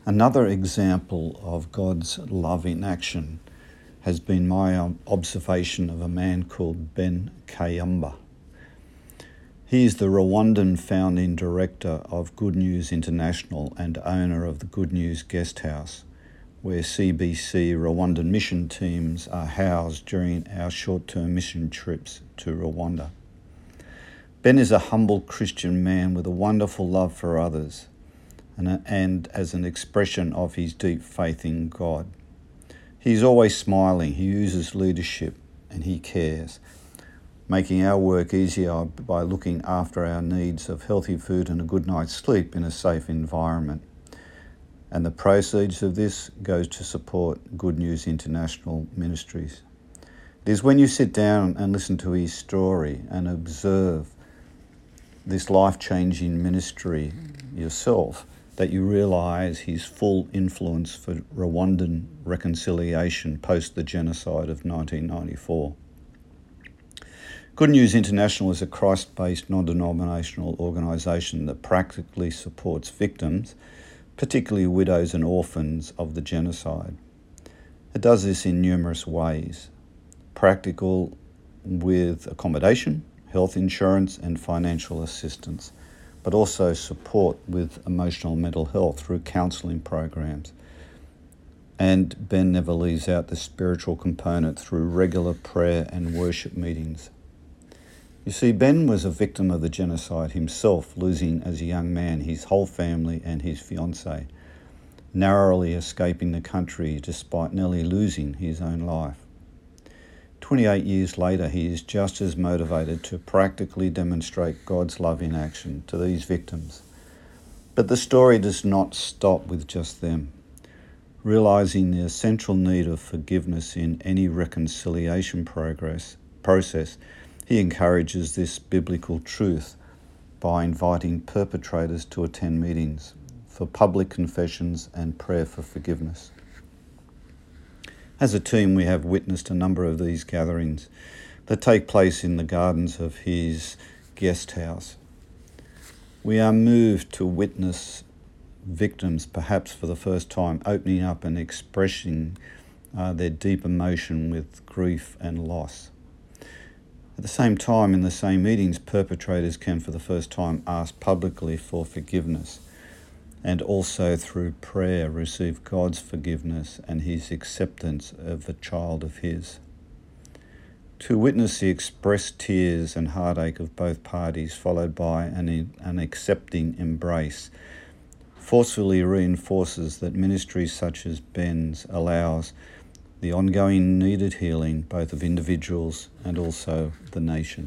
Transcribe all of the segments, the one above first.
Another example of God's love in action has been my observation of a man called Ben Kayamba. He is the Rwandan founding director of Good News International and owner of the Good News Guest House, where CBC Rwandan mission teams are housed during our short-term mission trips to Rwanda. Ben is a humble Christian man with a wonderful love for others and as an expression of his deep faith in God. He's always smiling, he uses leadership, and he cares, making our work easier by looking after our needs of healthy food and a good night's sleep in a safe environment. And the proceeds of this goes to support Good News International Ministries. It is when you sit down and listen to his story and observe this life-changing ministry yourself that you realise his full influence for Rwandan reconciliation post the genocide of 1994. Good News International is a Christ-based non-denominational organisation that practically supports victims, particularly widows and orphans of the genocide. It does this in numerous ways: practical with accommodation, health insurance and financial assistance, but also support with emotional mental health through counselling programs. And Ben never leaves out the spiritual component through regular prayer and worship meetings. You see, Ben was a victim of the genocide himself, losing as a young man his whole family and his fiancée, narrowly escaping the country despite nearly losing his own life. 28 years later, he is just as motivated to practically demonstrate God's love in action to these victims. But the story does not stop with just them. Realising the essential need of forgiveness in any reconciliation process, he encourages this biblical truth by inviting perpetrators to attend meetings for public confessions and prayer for forgiveness. As a team, we have witnessed a number of these gatherings that take place in the gardens of his guest house. We are moved to witness victims, perhaps for the first time, opening up and expressing their deep emotion with grief and loss. At the same time, in the same meetings, perpetrators can for the first time ask publicly for forgiveness, and also through prayer receive God's forgiveness and his acceptance of a child of his. To witness the expressed tears and heartache of both parties, followed by an accepting embrace, forcefully reinforces that ministries such as Ben's allows the ongoing needed healing both of individuals and also the nation.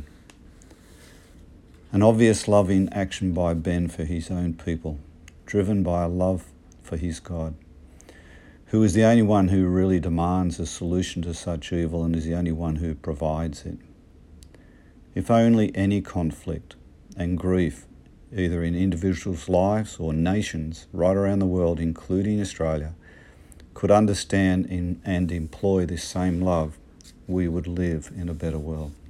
An obvious loving action by Ben for his own people, driven by a love for his God, who is the only one who really demands a solution to such evil and is the only one who provides it. If only any conflict and grief, either in individuals' lives or nations right around the world, including Australia, could understand and employ this same love, we would live in a better world.